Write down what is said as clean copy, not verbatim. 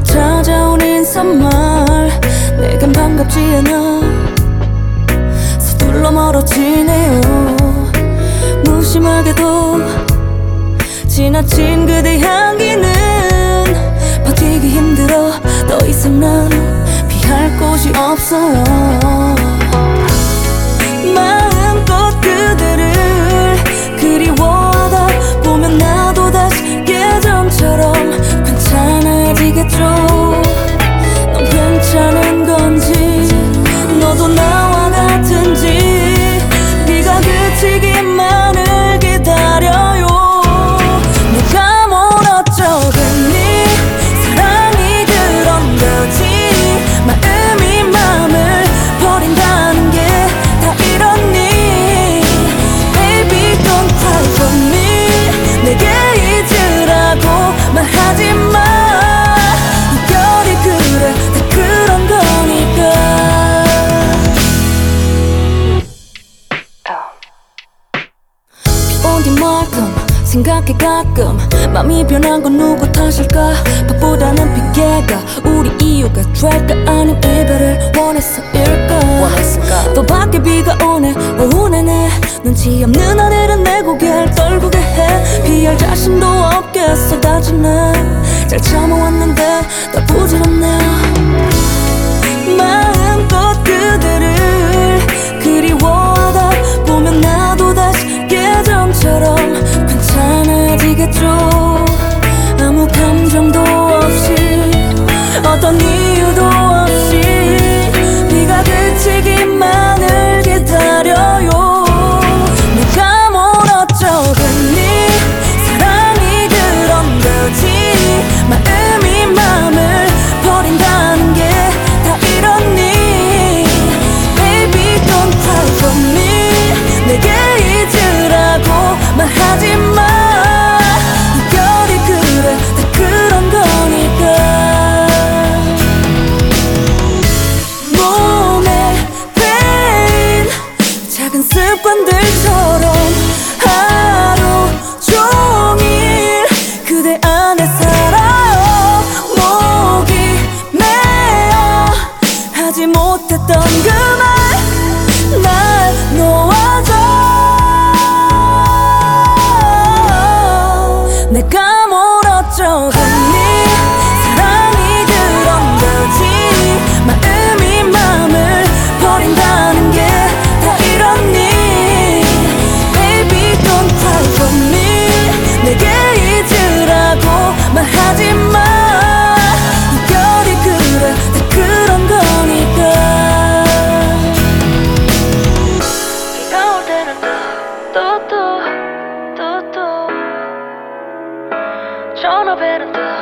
찾아온 인사말 내겐 반갑지 않아. 서둘러 멀어지네요. 무심하게도 지나친 그대 향기는 버티기 힘들어. 더 이상 난 피할 곳이 없어요. 마음껏 그대를 그리워하다 보면 나도 다시 예전처럼 괜찮아지겠죠. 넌 괜찮은 건지 너도 나와 같은지 네가 그치기만을 기다려요. 내가 뭘 어쩌겠니. 사랑이 그런 거지. 마음이 맘을 버린다는 게 다 이렇니. Baby don't cry for me. 내게 잊으라고 말하지 마. 이별이 그래 다 그런 거니까. 비 온 뒤만큼 생각해 가끔. 맘이 변한 건 누구 탓일까. 밥보다는 핑계가 우리 이유가 될까. 아님 이별을 원했을까. 또 밖에 비가 오네 오후 내내. 눈치 없는 하늘은 내 고개를 떨구게 해. 피할 자신도 없게 쏟아지네. 잘 참아왔는데 더 부질없네요. 마음껏 그대를 그리워하다 보면 나도 다시 예전처럼 괜찮아지겠죠. 아무 감정도 없이 어떤 이유도 없이 네가 그치기만을 기다려요. 내가 뭘 어쩌겠니. 사랑이 그런 거지. 마음이 맘을 버린다는 게 다 이렇니. Baby don't cry for me. 내게 잊으라고 말하지 마. 이별이 그래 다 그런 거니까. 몸에 베인 작은 습관들처럼 하루 종일 그대 안에 살아요. 목이 메어 하지 못했던 그 말 날 놓아줘. 내가 뭘 어쩌겠니. 사랑이 그런 거지. 마음이 맘을 버린다는 게 다 이렇니. Baby don't cry for me. 내게 잊으라고 말하지 마. 이별이 그래 다 그런 거니까. 비가 올 때는 또 전화벨은 또